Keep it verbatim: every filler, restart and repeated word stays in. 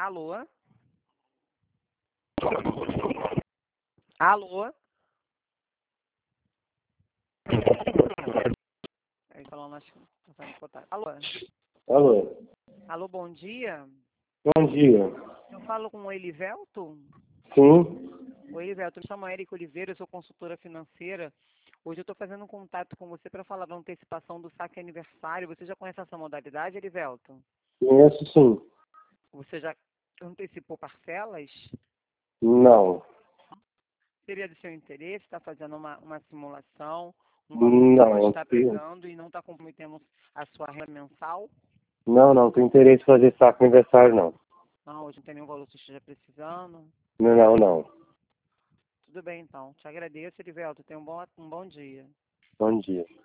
Alô? Alô? Aí falando, acho que tá saindo cortado. Alô? Alô? Alô, bom dia. Bom dia. Eu falo com o Elivelto? Sim. Oi, Elivelto, me chamo Érica Oliveira, eu sou consultora financeira. Hoje eu estou fazendo um contato com você para falar da antecipação do saque aniversário. Você já conhece essa modalidade, Elivelto? Conheço sim. Você já antecipou parcelas? Não. Seria do seu interesse, está fazendo uma, uma simulação, um valor que pode Não. estar pegando e não está comprometendo a sua renda mensal? Não, não. Tenho interesse em fazer saco aniversário, não. Não, hoje não tem nenhum valor que você esteja precisando. Não, não, não. Tudo bem, então. Te agradeço, Elivelto. Tenha um bom, um bom dia. Bom dia.